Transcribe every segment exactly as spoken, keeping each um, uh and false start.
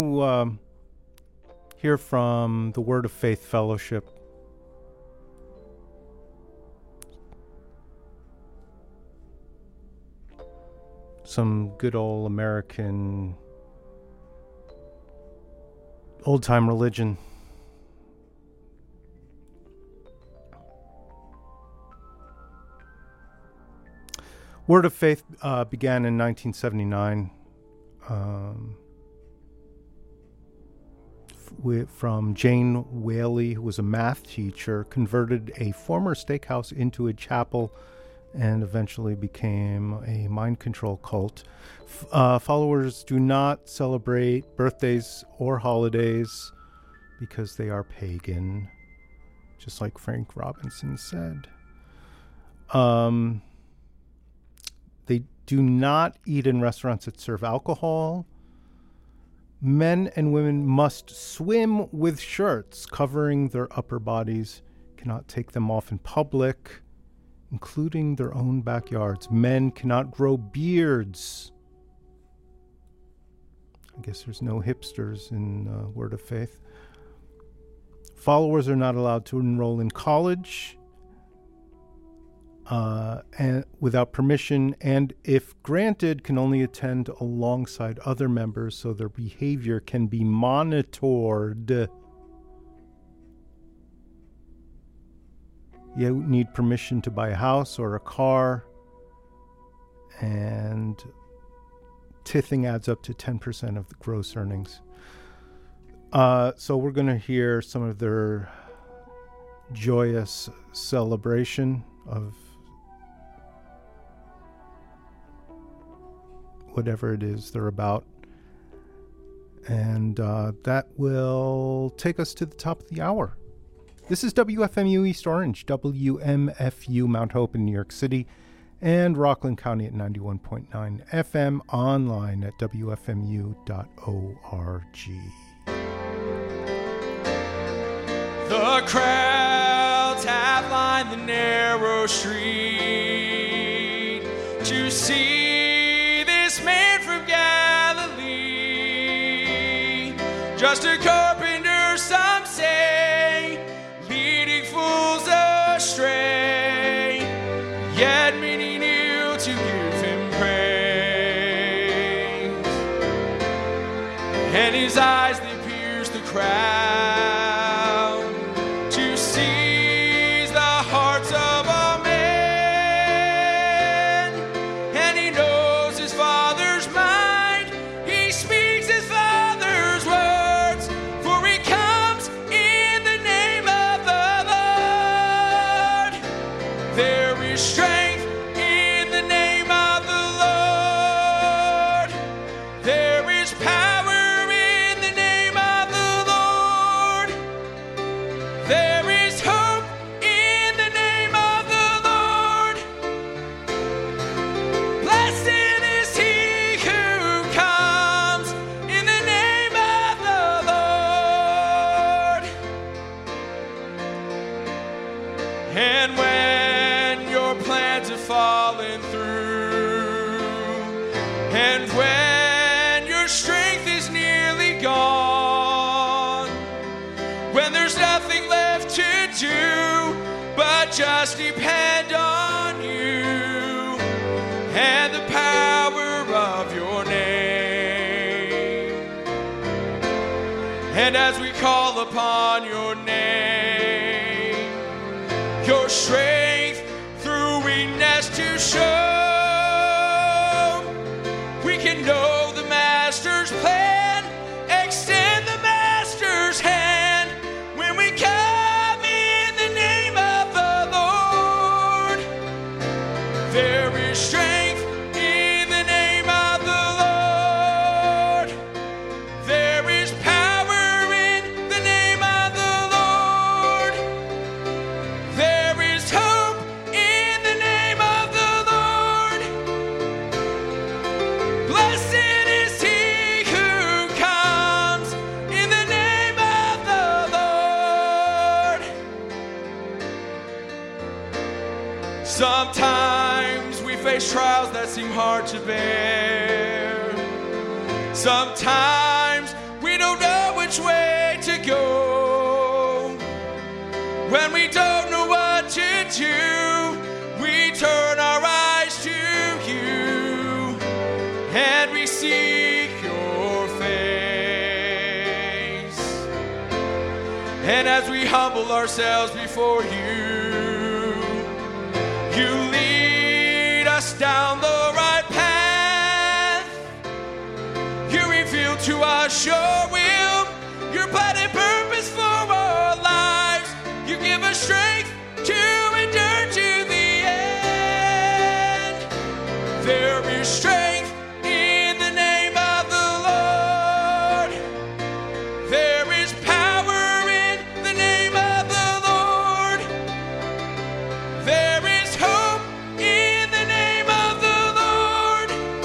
Um, hear from the Word of Faith Fellowship. Some good old American old-time religion. Word of Faith uh, began in nineteen seventy-nine. Um, from Jane Whaley, who was a math teacher, converted a former steakhouse into a chapel and eventually became a mind control cult. F- uh, followers do not celebrate birthdays or holidays because they are pagan, just like Frank Robinson said. Um, they do not eat in restaurants that serve alcohol. Men and women must swim with shirts covering their upper bodies, cannot take them off in public, including their own backyards. Men cannot grow beards. I guess there's no hipsters in uh, Word of Faith. Followers are not allowed to enroll in college uh, and without permission, and if granted, can only attend alongside other members so their behavior can be monitored. You need permission to buy a house or a car, and tithing adds up to ten percent of the gross earnings. Uh, so we're going to hear some of their joyous celebration of whatever it is they're about. And uh, that will take us to the top of the hour. This is W F M U East Orange, W M F U Mount Hope in New York City, and Rockland County at ninety-one point nine F M, online at W F M U dot org. The crowds have lined the narrow street to see this man from Galilee. Just a carpenter, some say, leading fools astray, yet many kneel to give him praise. And his eyes, they pierce the crowd to seize the hearts of all men. And he knows his Father's mind, he speaks his Father's words, for he comes in the name of the Lord. There is strength in the name of the Lord. There is power in the name of the Lord. There is hope in the name of the Lord. Blessed is he who comes in the name of the Lord. And when your plans have fallen through, and when your strength is nearly gone, when there's nothing left to do but just depend on you and the power of your name. And as we call upon your name, your strength through weakness to show, we can know the Master's plan, extend the Master's hand when we come in the name of the Lord. There is strength in the name of the Lord. There is power in the name of the Lord. There is hope in the name of the Lord. Blessed is he who comes in the name of the Lord. Sometimes we face trials that seem hard to bear. Sometimes we And as we humble ourselves before you, you lead us down the right path. You reveal to us your will, your plan and purpose for our lives. You give us strength to endure to the end. There is strength in the name of the Lord. There is power in the name of the Lord. There is hope in the name of the Lord.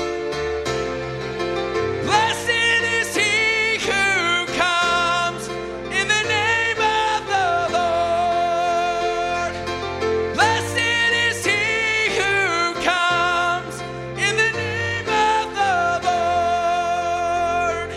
Blessed is he who comes in the name of the Lord. Blessed is he who comes in the name of the Lord.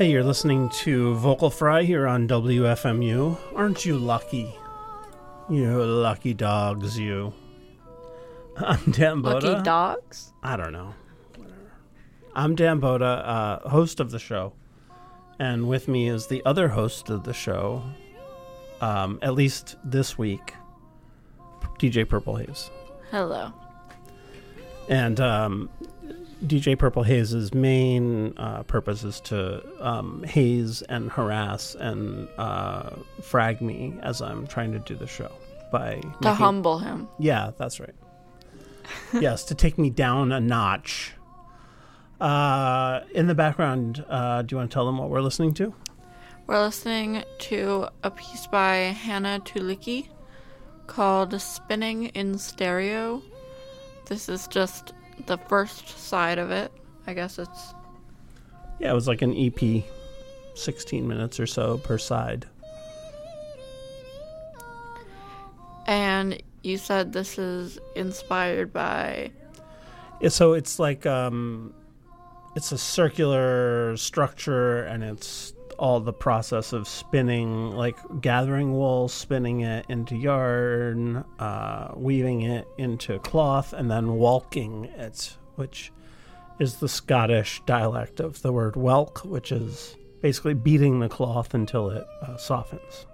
Hey, you're listening to Vocal Fry here on W F M U. Aren't you lucky? You lucky dogs, you. I'm Dan Boda. Lucky dogs? I don't know. Whatever. I'm Dan Boda, uh, host of the show. And with me is the other host of the show, um, at least this week, D J Purple Haze. Hello. And um, D J Purple Haze's main uh, purpose is to um, haze and harass and uh, frag me as I'm trying to do the show. by To making, humble him. Yeah, that's right. Yes, to take me down a notch. Uh, in the background, uh, do you want to tell them what we're listening to? We're listening to a piece by Hannah Tulicki called Spinning in Stereo. This is just the first side of it. I guess it's... Yeah, it was like an E P, sixteen minutes or so per side. And you said this is inspired by... Yeah, so it's like, um, it's a circular structure, and it's all the process of spinning, like gathering wool, spinning it into yarn, uh, weaving it into cloth, and then walking it, which is the Scottish dialect of the word welk, which is basically beating the cloth until it uh, softens.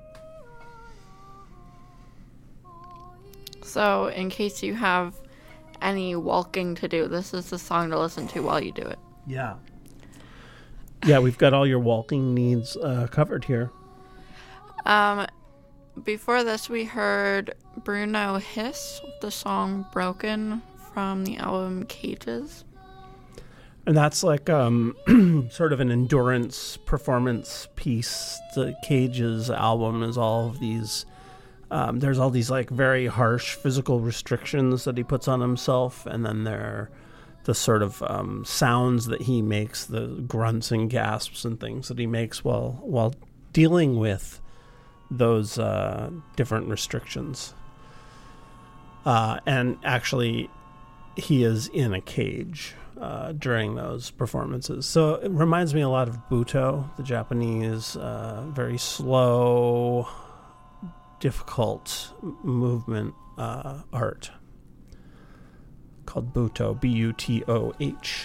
So, in case you have any walking to do, this is the song to listen to while you do it. Yeah. Yeah, we've got all your walking needs uh, covered here. Um, before this, we heard Bruno Hiss with the song Broken from the album Cages. And that's like um, sort of an endurance performance piece. The Cages album is all of these... Um, there's all these like very harsh physical restrictions that he puts on himself, and then there are the sort of um, sounds that he makes, the grunts and gasps and things that he makes while while dealing with those uh, different restrictions. Uh, and actually, he is in a cage uh, during those performances. So it reminds me a lot of Buto, the Japanese, uh, very slow, difficult movement uh, art called Buto, B U T O H.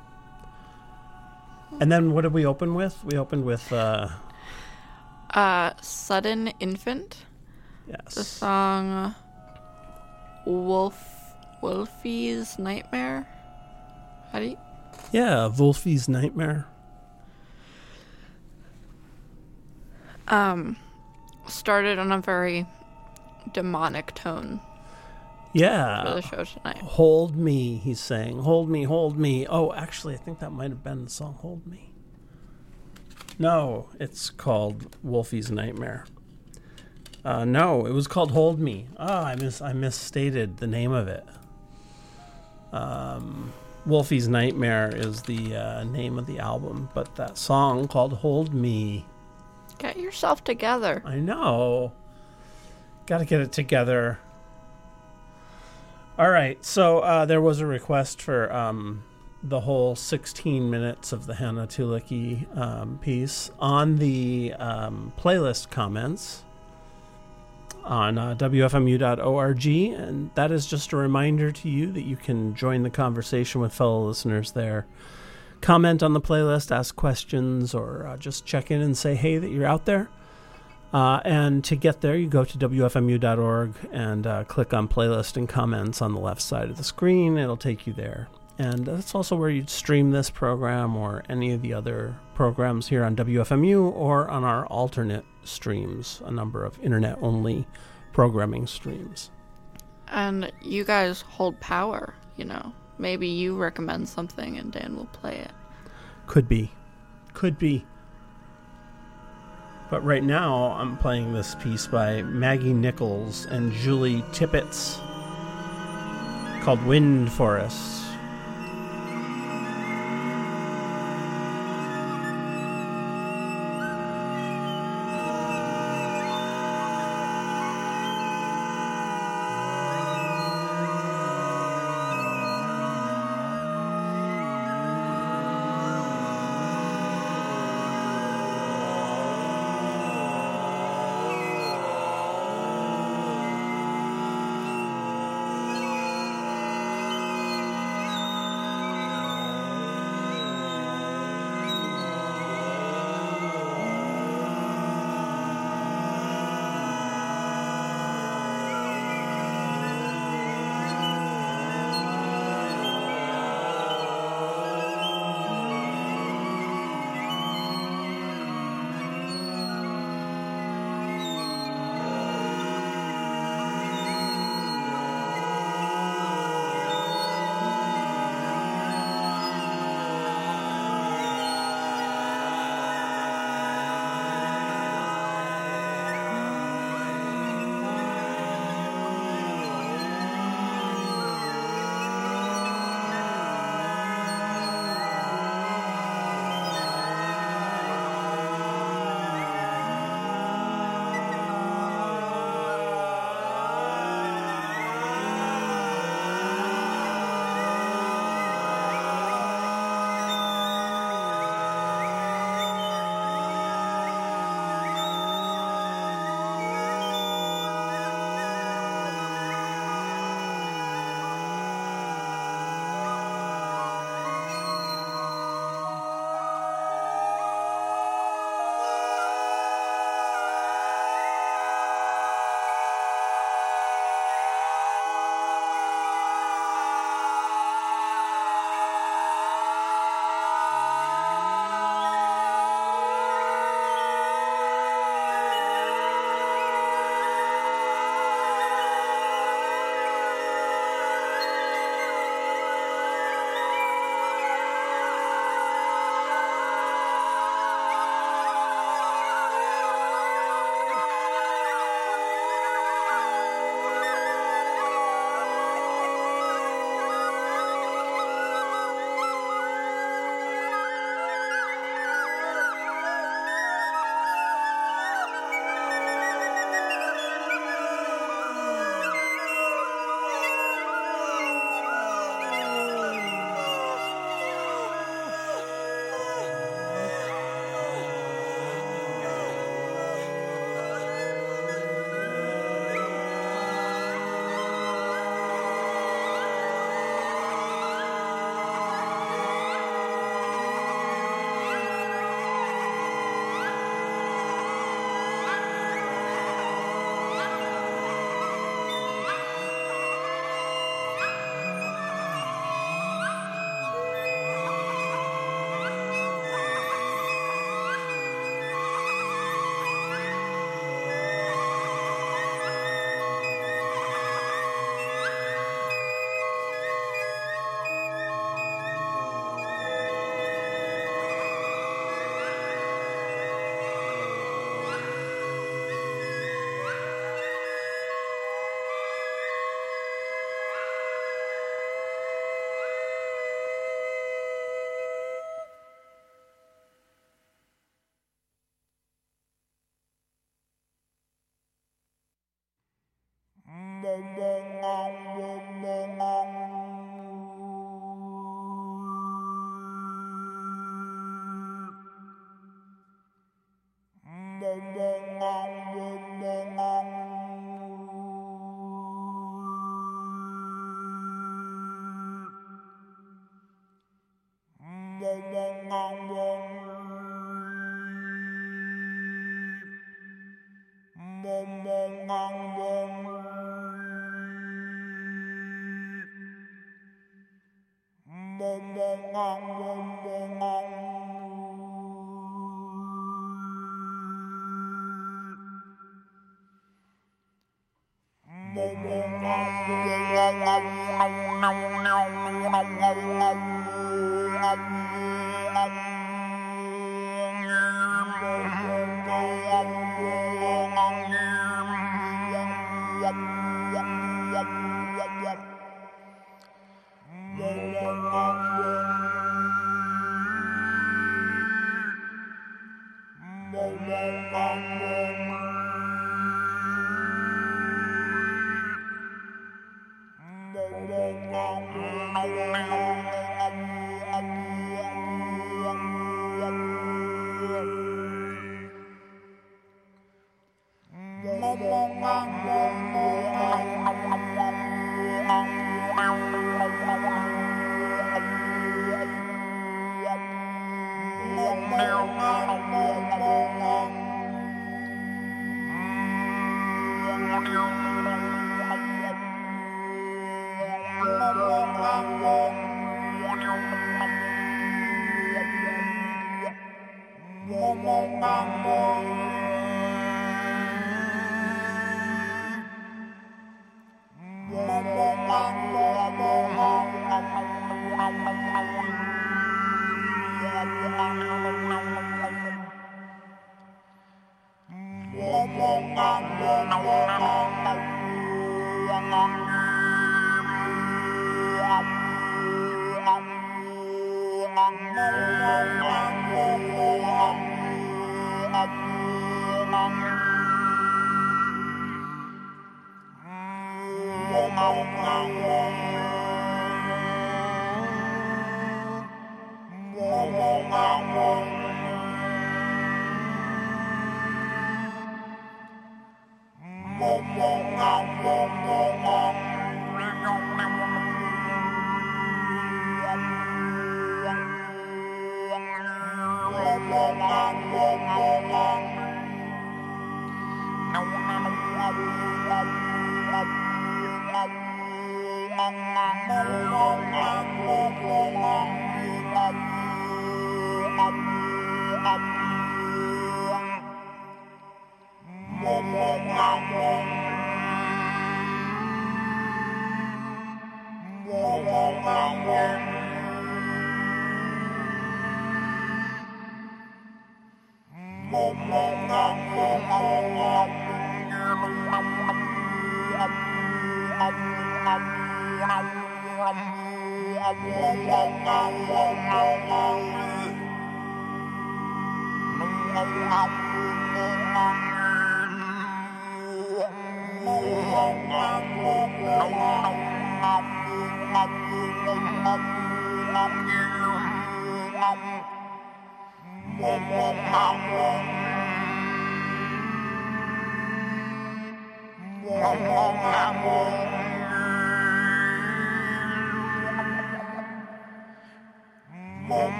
And then what did we open with? We opened with... Uh, Uh, Sudden Infant. yes. The song Wolf Wolfie's Nightmare. How do you... Yeah, Wolfie's Nightmare. Um... started on a very demonic tone for Yeah. the show tonight. Hold me, he's saying. Hold me, hold me. Oh, actually, I think that might have been the song Hold Me. No, it's called Wolfie's Nightmare. Uh, no, it was called Hold Me. Oh, I mis I misstated the name of it. Um, Wolfie's Nightmare is the uh, name of the album, but that song called Hold Me. Get yourself together. I know. Got to get it together. All right, so uh, there was a request for um, the whole sixteen minutes of the Hannah Tulicki um, piece on the um, playlist comments on uh, W F M U dot org, and that is just a reminder to you that you can join the conversation with fellow listeners there. Comment on the playlist, ask questions, or uh, just check in and say, hey, that you're out there. Uh, and to get there, you go to W F M U dot org and uh, click on playlist and comments on the left side of the screen. It'll take you there. And that's also where you'd stream this program or any of the other programs here on W F M U or on our alternate streams, a number of internet-only programming streams. And you guys hold power, you know. Maybe you recommend something and Dan will play it. Could be. Could be. But right now, I'm playing this piece by Maggie Nichols and Julie Tippett called Wind Forest.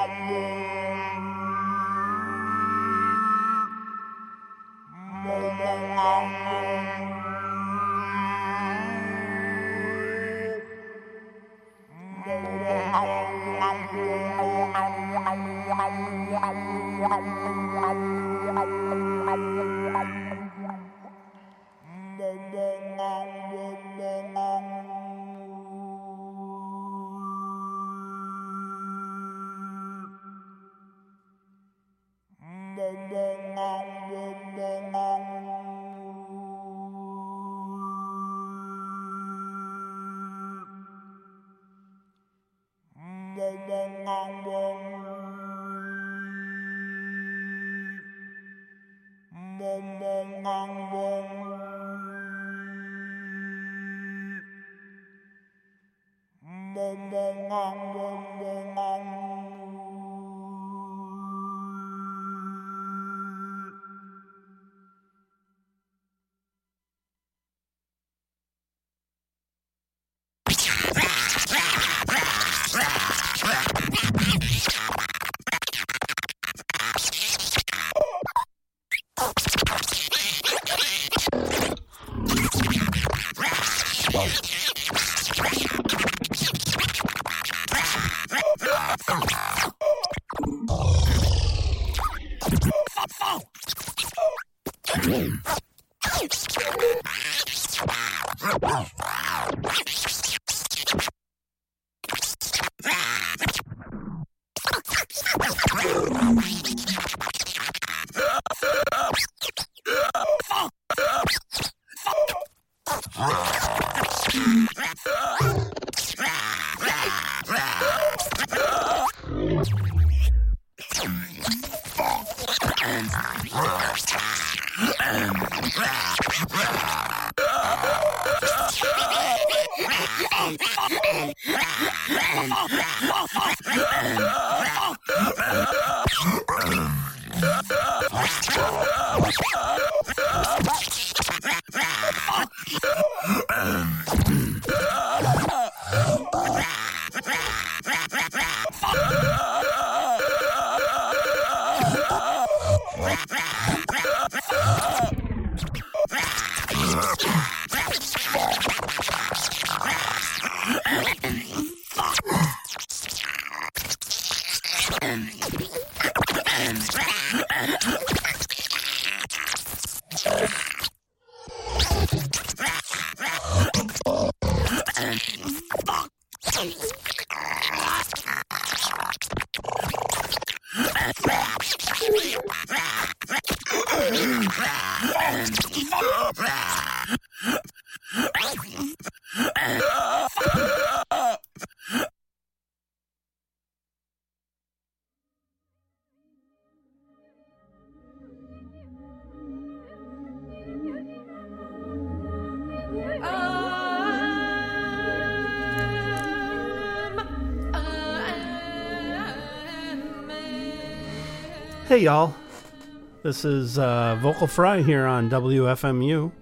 Hey y'all, this is uh, Vocal Fry here on W F M U,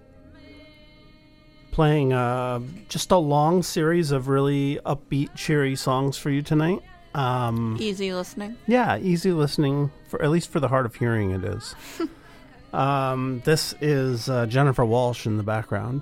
playing uh, just a long series of really upbeat, cheery songs for you tonight. Um, Easy listening. yeah, easy listening, for at least for the hard of hearing it is. um, this is uh, Jennifer Walsh in the background.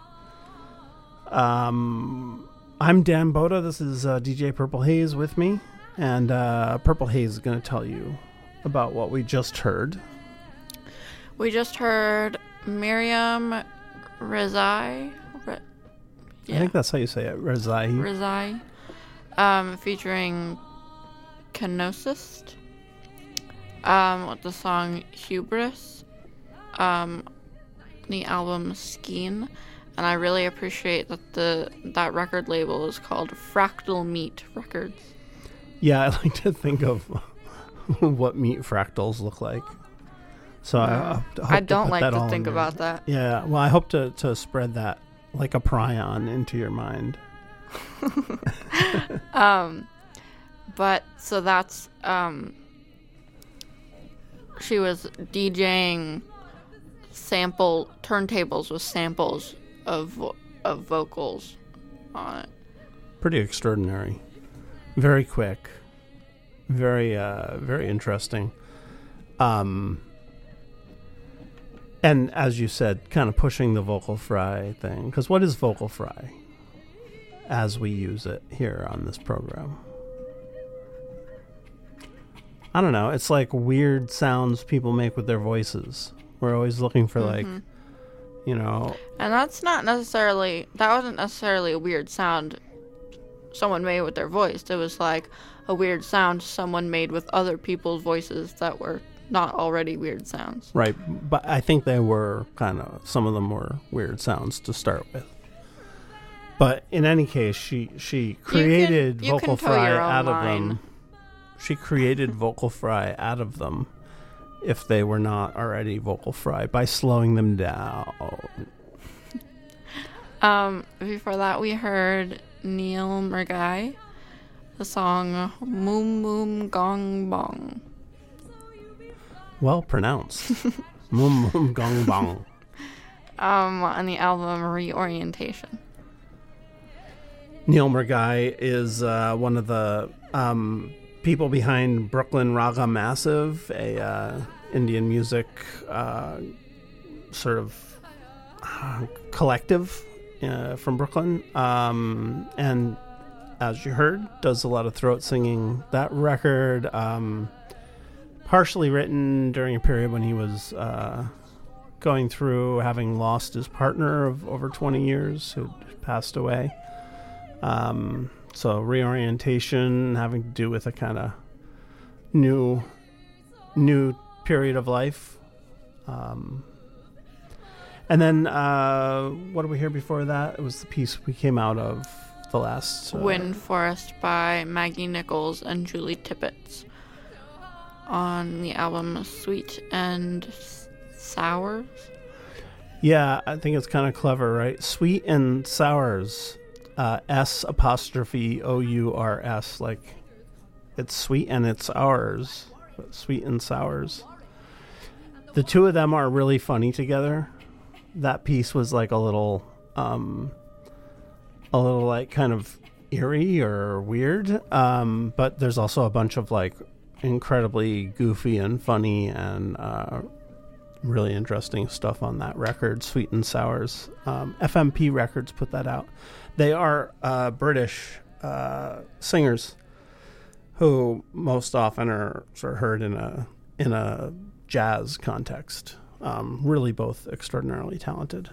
Um, I'm Dan Boda. This is uh, D J Purple Haze with me, and uh, Purple Haze is going to tell you about what we just heard. We just heard Miriam Rezai. Re- yeah. I think that's how you say it, Rezai. Rezai. Um, featuring Kenosis. Um, with the song Hubris. Um, the album Skeen. And I really appreciate that the that record label is called Fractal Meat Records. Yeah, I like to think of what meat fractals look like. So Uh, I, I, I don't like to think about that. Yeah, well, I hope to, to spread that like a prion into your mind. um, but so that's um, she was DJing sample turntables with samples of vo- of vocals on it. Pretty extraordinary. Very quick. very, uh, very interesting. Um, and as you said, kind of pushing the vocal fry thing. Because what is vocal fry as we use it here on this program? I don't know. It's like weird sounds people make with their voices. We're always looking for Mm-hmm. like, you know. And that's not necessarily, that wasn't necessarily a weird sound someone made with their voice. It was like a weird sound someone made with other people's voices that were not already weird sounds. Right. But I think they were kind of, some of them were weird sounds to start with. But in any case, she, she created you can vocal toe fry your own out of line. them. She created vocal fry out of them if they were not already vocal fry by slowing them down. Um, before that, we heard Neil Murgai, the song Moom Moom Gong Bong. Well pronounced. Moom Moom Gong Bong. Um, on the album Reorientation. Neil Murgai is uh, one of the um, people behind Brooklyn Raga Massive, a uh, Indian music uh, sort of uh, collective uh, from Brooklyn. Um, and as you heard, does a lot of throat singing. That record, um, partially written during a period when he was uh, going through having lost his partner of over twenty years, who passed away. Um, so reorientation having to do with a kind of new, new period of life. Um, and then, uh, what did we hear before that? It was the piece we came out of the last, uh, Wind Forest by Maggie Nichols and Julie Tippett on the album Sweet and Sours. Yeah, I think it's kind of clever, right? Sweet and Sours. Uh, S apostrophe O U R S, like it's sweet and it's ours, but Sweet and Sours. The two of them are really funny together. That piece was like a little, um, a little like kind of eerie or weird, um, but there's also a bunch of like incredibly goofy and funny and uh, really interesting stuff on that record, Sweet and Sours. Um, F M P Records put that out. They are uh, British uh, singers who most often are sort of heard in a in a jazz context. Um, really, both extraordinarily talented.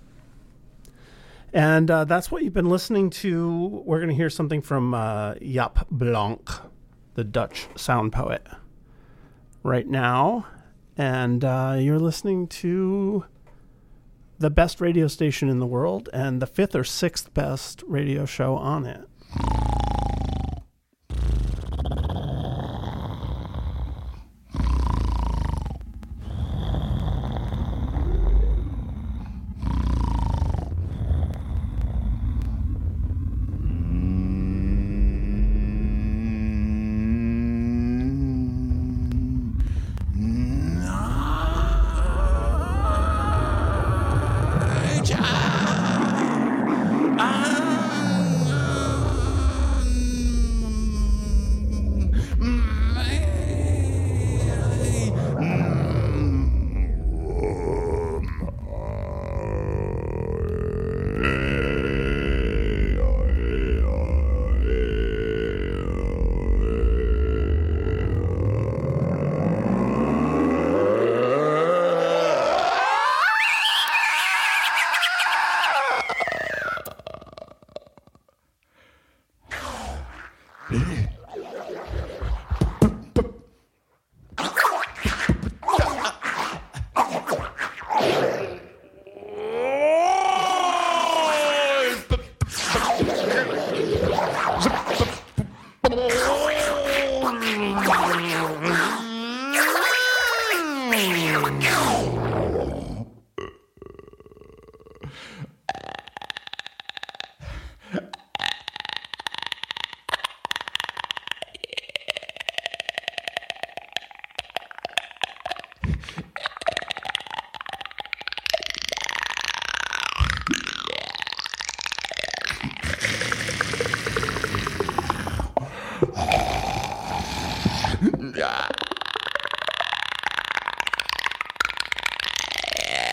And uh, that's what you've been listening to. We're going to hear something from uh, Jaap Blanc, the Dutch sound poet, right now. And uh, you're listening to the best radio station in the world and the fifth or sixth best radio show on it.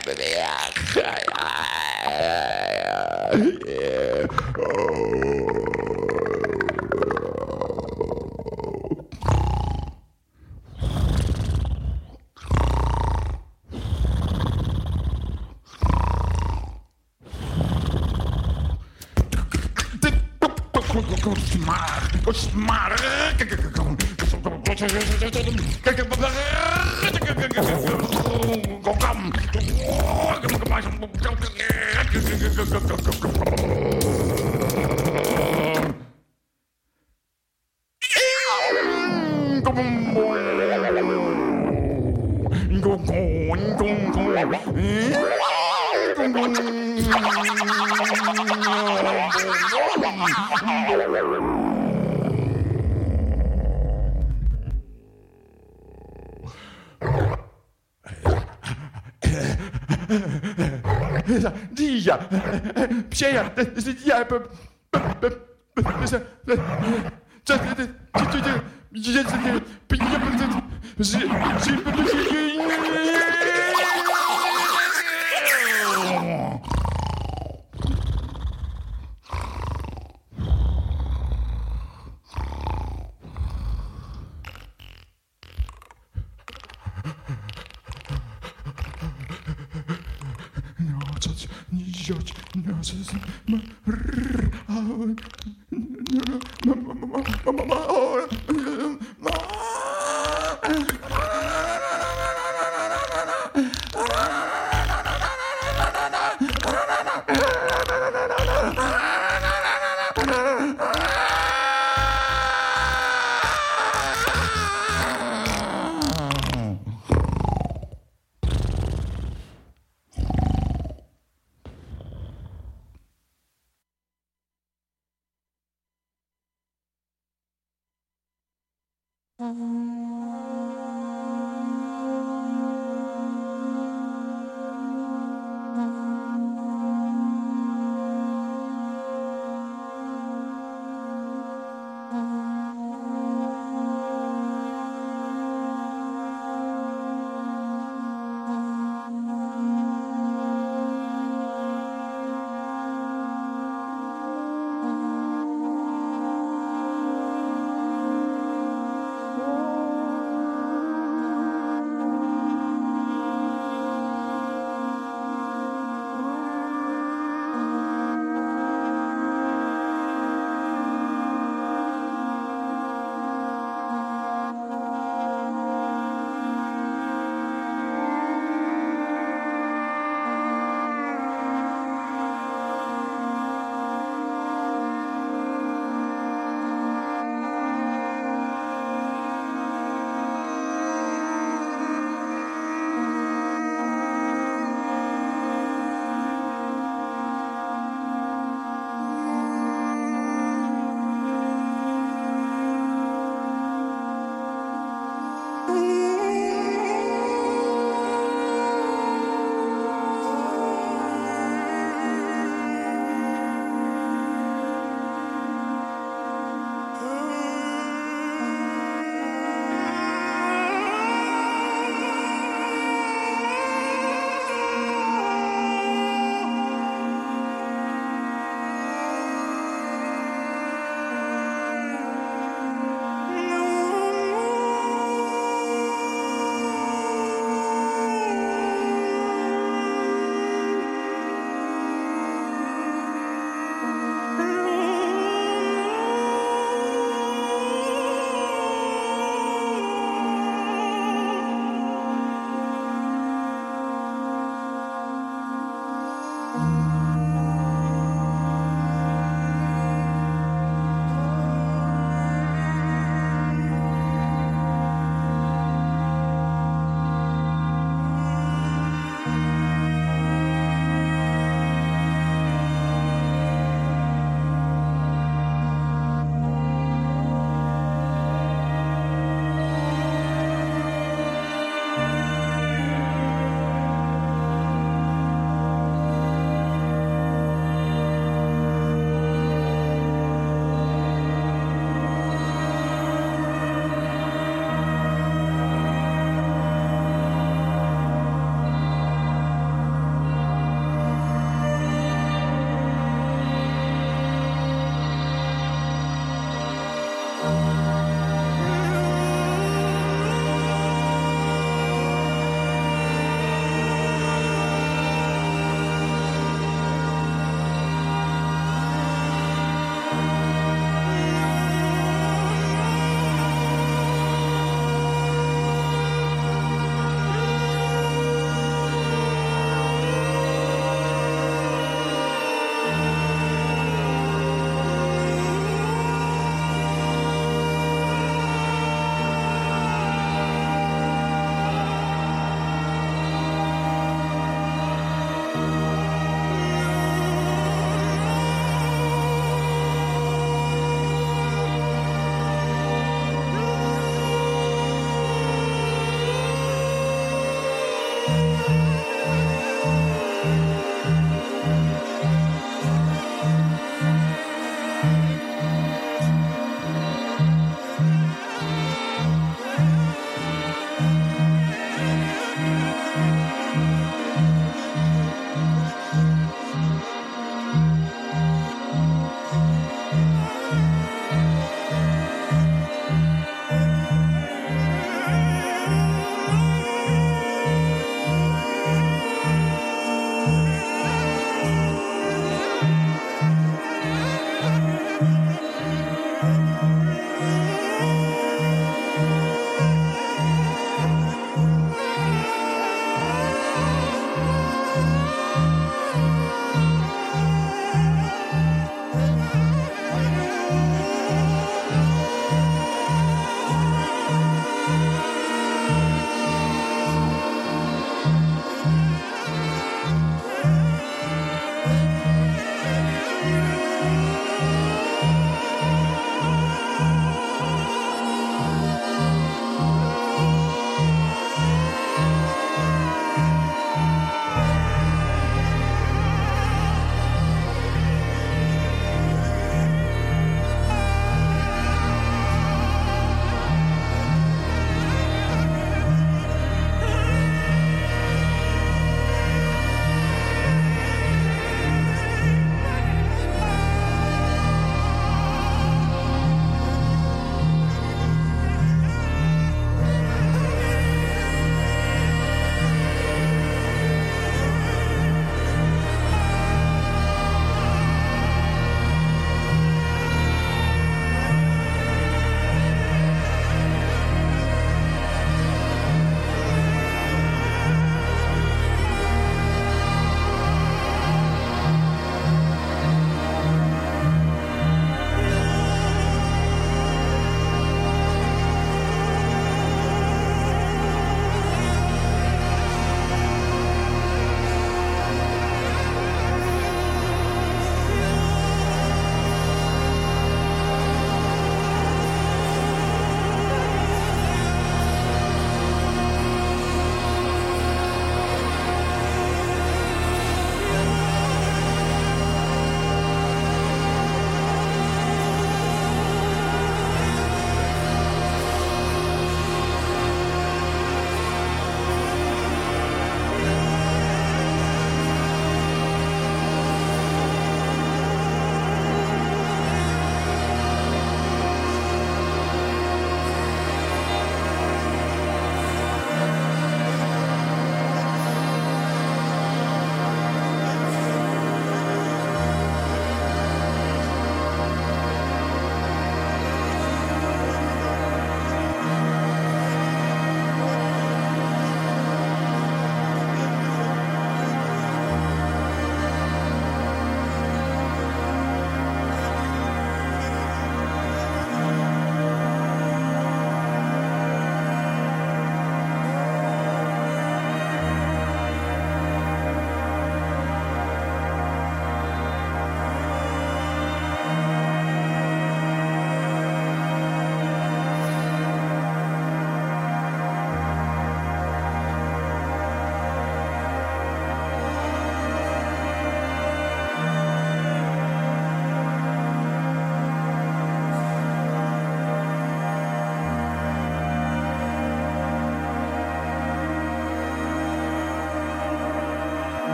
Dia, psia, dia,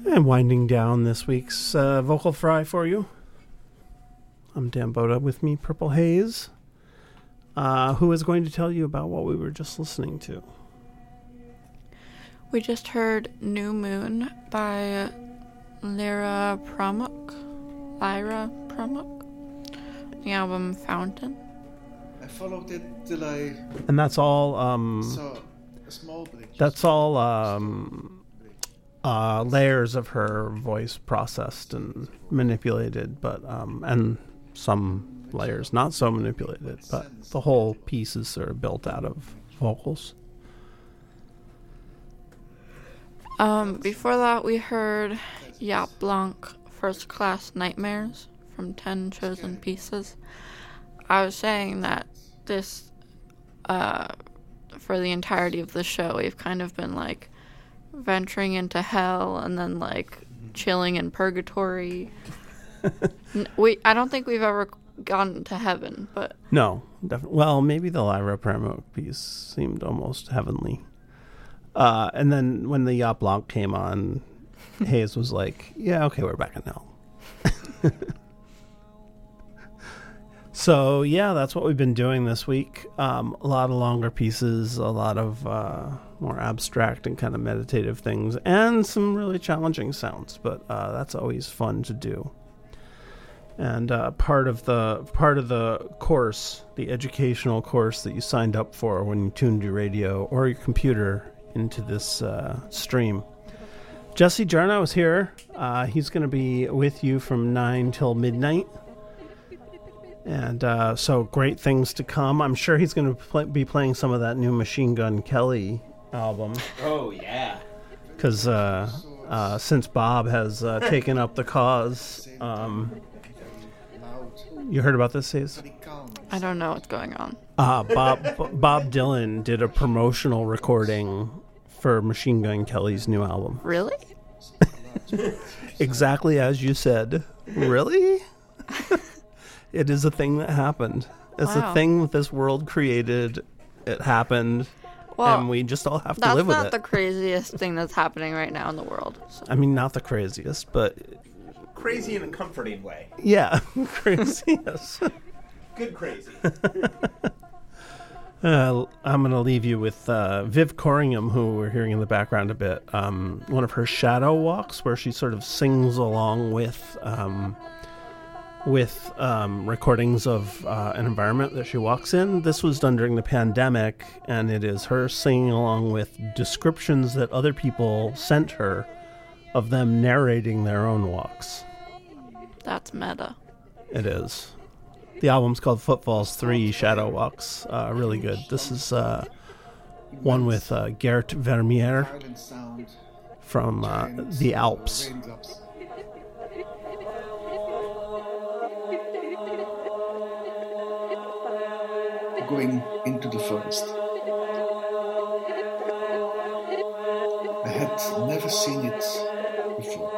And winding down this week's uh, vocal fry for you. I'm Dan Boda, with me, Purple Haze, uh, who is going to tell you about what we were just listening to. We just heard New Moon by Lyra Pramuk. Lyra Pramuk. The album Fountain. I followed it till I And that's all, um, saw a small bridge. that's all, um, uh, layers of her voice processed and manipulated, but, um, and some layers not so manipulated, but the whole piece is sort of built out of vocals. Um, before that, we heard Yacht Blanc First Class Nightmares from Ten Chosen Pieces. I was saying that this, uh, for the entirety of the show, we've kind of been like venturing into hell and then like chilling in purgatory. N- we, I don't think we've ever gone to heaven, but No, definitely. Well, maybe the Lyra Pramuk piece seemed almost heavenly. Uh, and then when the Yacht Blanc came on, Hayes was like, yeah, okay, we're back in hell. So, yeah, that's what we've been doing this week. Um, a lot of longer pieces, a lot of uh, more abstract and kind of meditative things, and some really challenging sounds, but uh, that's always fun to do. And uh, part of the part of the course, the educational course that you signed up for when you tuned your radio or your computer into this uh, stream. Jesse Jarnow is here. Uh, he's going to be with you from nine till midnight. And uh, so great things to come. I'm sure he's going to pl- be playing some of that new Machine Gun Kelly album. Oh, yeah. Because uh, uh, since Bob has uh, taken up the cause, um, you heard about this, Hayes? I don't know what's going on. Uh, Bob Bob Dylan did a promotional recording for Machine Gun Kelly's new album. Really? Exactly as you said. Really? It is a thing that happened. It's Wow. a thing that this world created. It happened. Well, and we just all have to that's live with not it. the craziest thing that's happening right now in the world. So. I mean, not the craziest, but Crazy in a comforting way. yeah, crazy. Yes. Good crazy. Uh, I'm going to leave you with uh, Viv Corringham, who we're hearing in the background a bit. Um, one of her shadow walks, where she sort of sings along with um, with um, recordings of uh, an environment that she walks in. This was done during the pandemic, and it is her singing along with descriptions that other people sent her of them narrating their own walks. That's meta. It is. The album's called Footfalls three Shadow Walks. Uh, really good. This is uh, one with uh, Gert Vermeer from uh, the Alps. Going into the forest. I had never seen it before.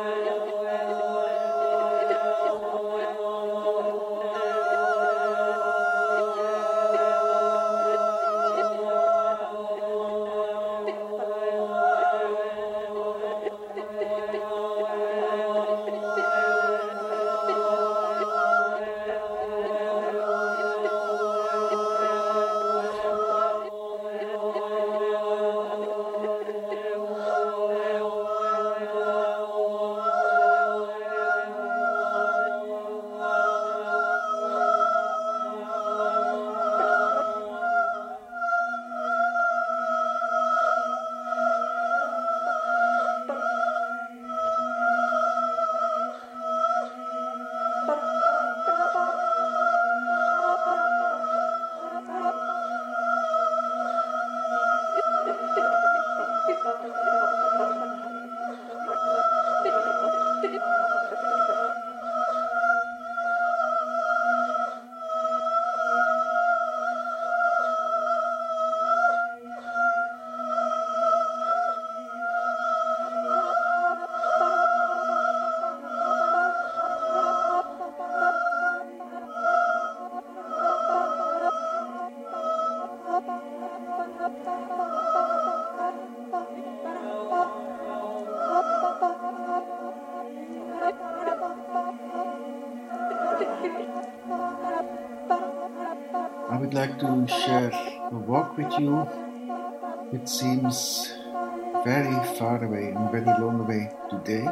I would like to share a walk with you. It seems very far away and very long away today.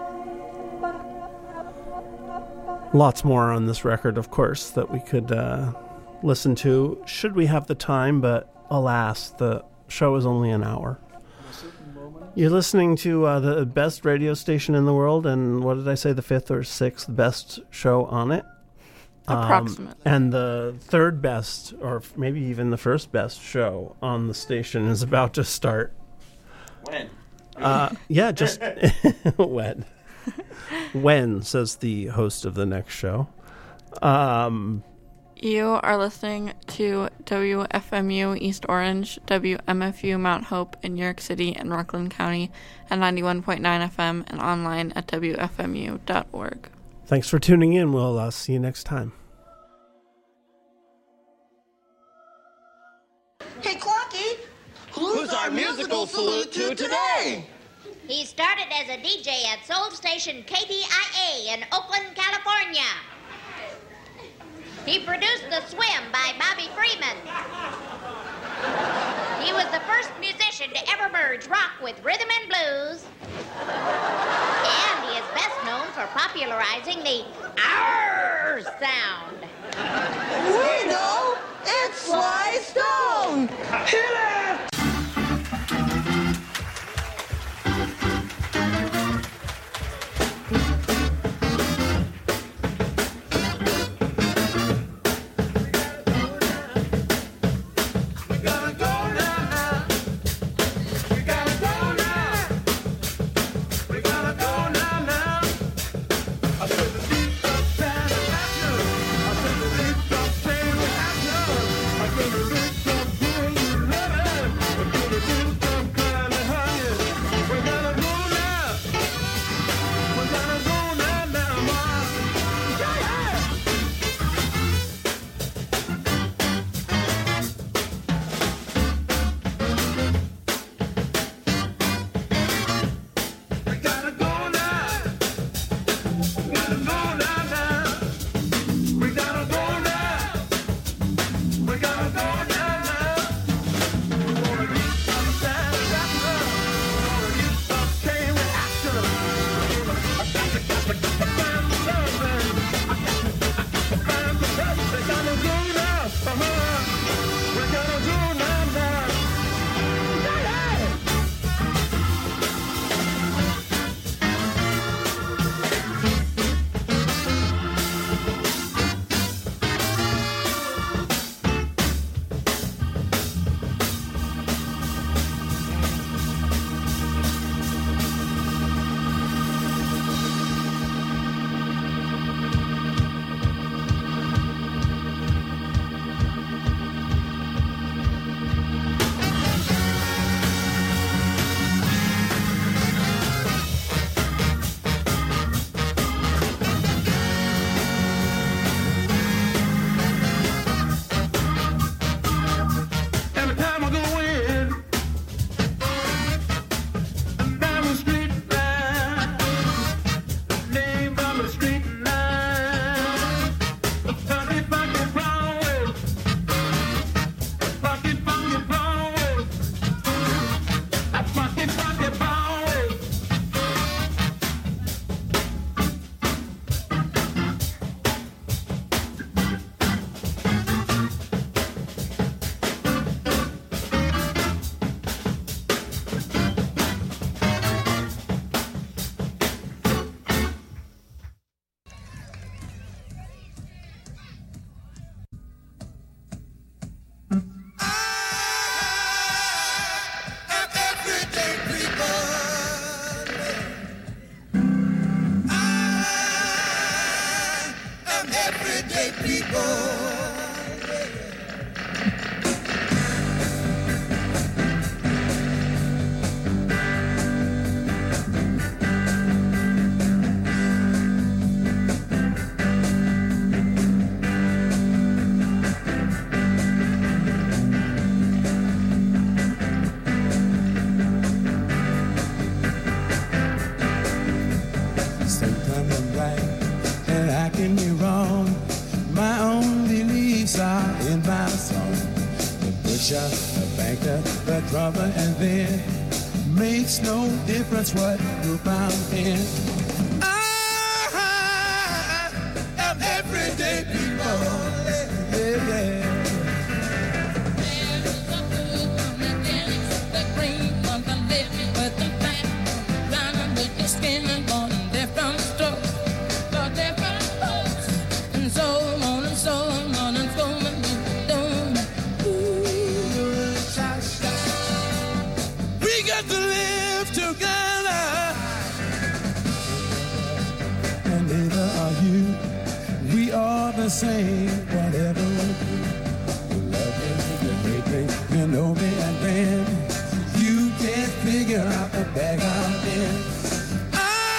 Lots more on this record, of course, that we could uh, listen to should we have the time, but alas, the show is only an hour. You're listening to uh, the best radio station in the world, and what did I say, the fifth or sixth best show on it? Approximately. Um, and the third best, or maybe even the first best show on the station is about to start. When? Uh, yeah, just when. When, says the host of the next show. Um, You are listening to W F M U East Orange, W M F U Mount Hope in New York City and Rockland County at ninety-one point nine F M and online at W F M U dot org. thanks for tuning in. We'll uh, see you next time. Hey, Clocky, who's our musical salute to today? He started as a D J at Soul Station K T I A in Oakland, California. He produced The Swim by Bobby Freeman. He was the first musician to ever merge rock with rhythm and blues. And he is best known for popularizing the R sound. We know it's Sly Stone. Hit it! I teacher, the banker, the drummer, and then makes no difference what group I'm in. I am everyday people. Yeah, yeah. The same, whatever we do. You love me, you hate me, you know me, and then you can't figure out the bag I'm in. I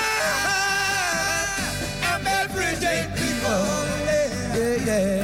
am everyday people. Yeah, yeah.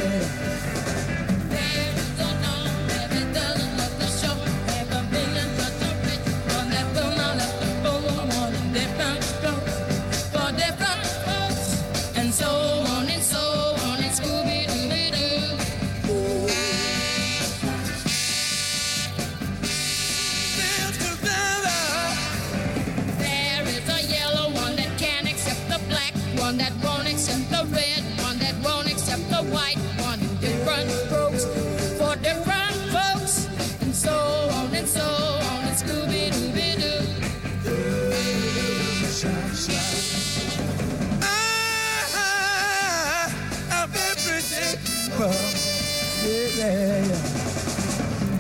Yeah, yeah. I,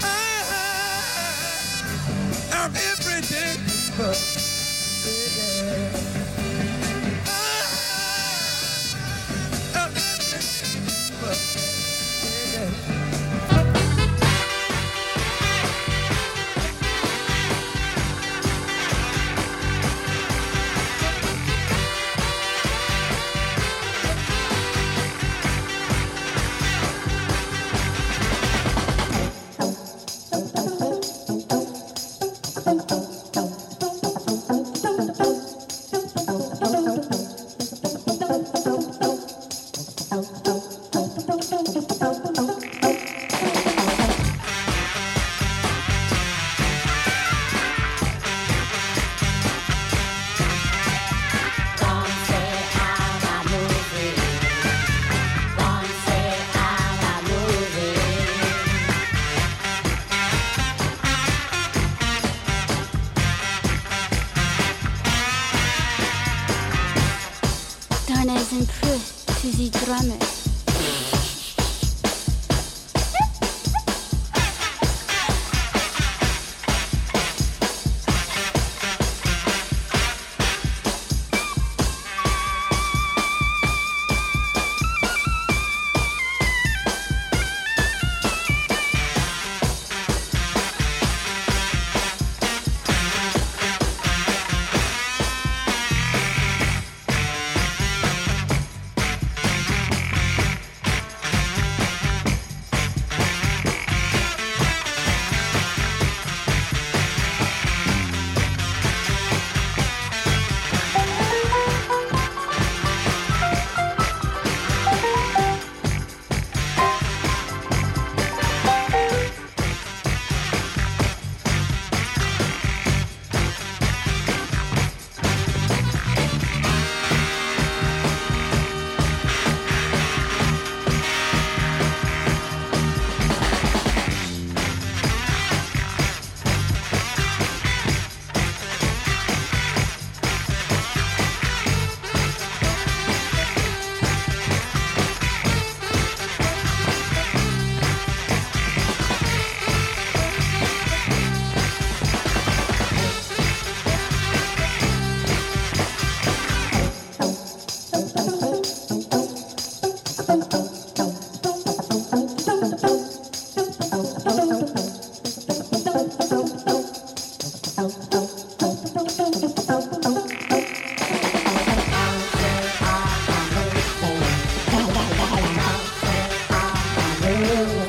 I'm everyday people. Yeah. I, I'm everyday people. Yeah. Ooh.